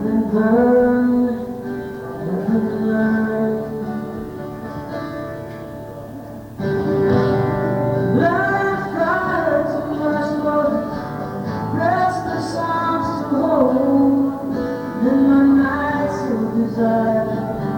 and burn and learn. Life's got too much more restless arms to hold, and my nights of desire